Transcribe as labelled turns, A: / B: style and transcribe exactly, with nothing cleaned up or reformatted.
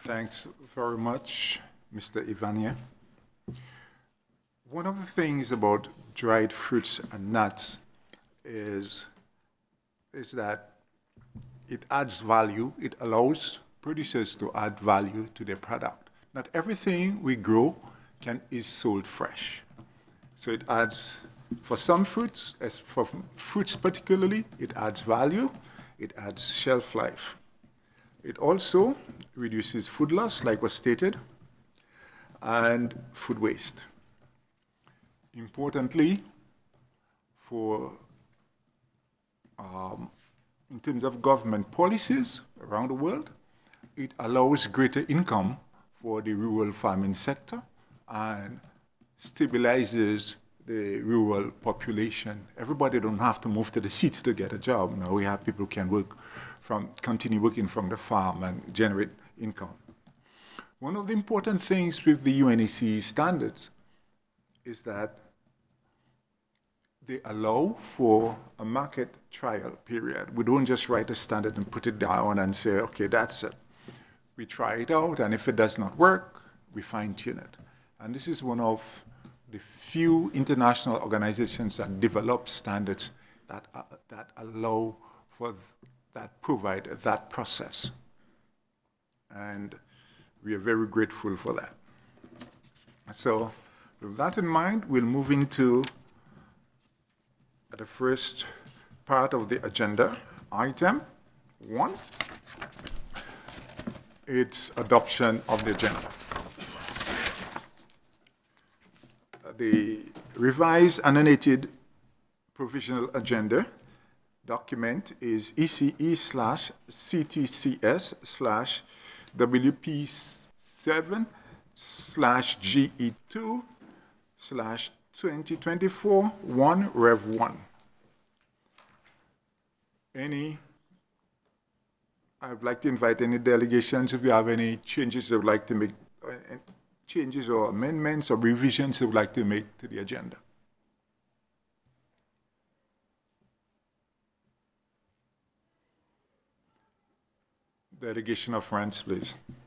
A: Thanks very much, Mister Ivania. One of the things about dried fruits and nuts is, is that it adds value. It allows producers to add value to their product. Not everything we grow can is sold fresh. So it adds, for some fruits, as for fruits particularly, it adds value, it adds shelf life. It also reduces food loss, like was stated, and food waste. Importantly, for um, in terms of government policies around the world, it allows greater income for the rural farming sector and stabilizes the rural population. Everybody don't have to move to the city to get a job. Now we have people who can work from, continue working from the farm and generate income. One of the important things with the U N E C standards is that they allow for a market trial period. We don't just write a standard and put it down and say, okay, that's it. We try it out, and if it does not work, we fine tune it. And this is one of the few international organizations that develop standards that, uh, that allow for, that provide that process. And we are very grateful for that. So with that in mind, we'll move into the first part of the agenda, item one. It's adoption of the agenda. The revised annotated provisional agenda document is E C E slash C T C S slash W P seven slash G E two slash twenty twenty-four one Rev one. Any, I'd like to invite any delegations if you have any changes they would like to make, uh, changes or amendments or revisions they would like to make to the agenda. Delegation of France, please.